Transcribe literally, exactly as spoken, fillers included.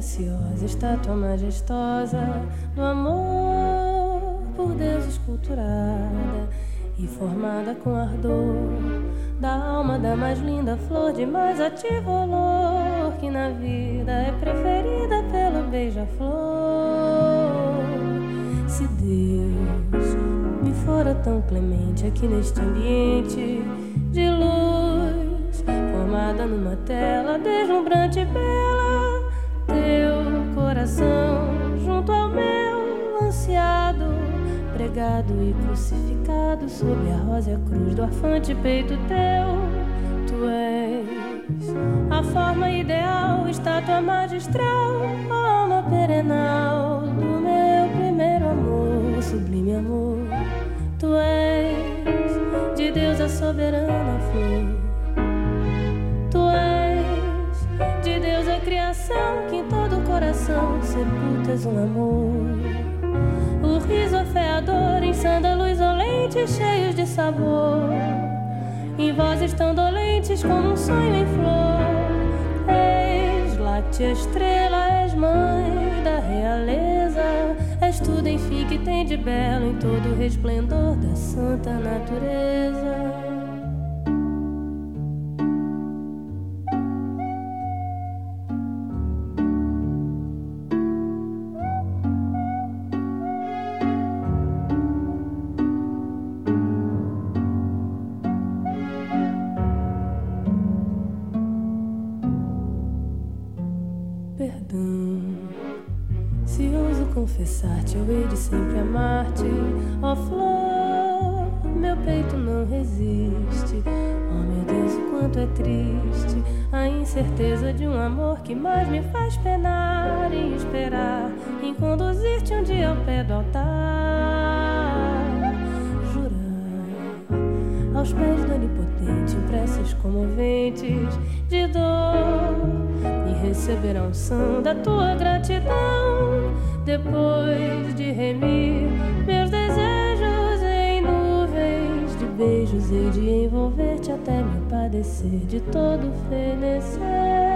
graciosa, estátua majestosa do amor por Deus esculturada e formada com ardor da alma da mais linda flor de mais ativo olor, que na vida é preferida pelo beija-flor. Se Deus me fora tão clemente aqui neste ambiente de luz, formada numa tela deslumbrante e bela, teu coração junto ao meu ansiado, pregado e crucificado sob a rósea cruz do arfante peito teu. Tu és a forma ideal, estátua magistral, alma perenal do meu primeiro amor, sublime amor. Tu és de Deus a soberana flor. Tu és de Deus a criação, que em todo o coração sepultas um amor. O riso afeador em sândalos olentes cheios de sabor, em vozes tão dolentes como um sonho em flor. És láctea estrela, és mãe da realeza, és tudo enfim que tem de belo em todo o resplendor da santa natureza. Se ouso confessar-te, eu hei de sempre amar-te, ó oh, flor, meu peito não resiste. Oh meu Deus, o quanto é triste a incerteza de um amor que mais me faz penar e esperar em conduzir-te um dia ao pé do altar. Jurar aos pés do onipotente, em preces comoventes de dor, e receber a unção da tua gratidão, depois de remir meus desejos em nuvens de beijos, hei de envolver-te até me padecer de todo fenecer.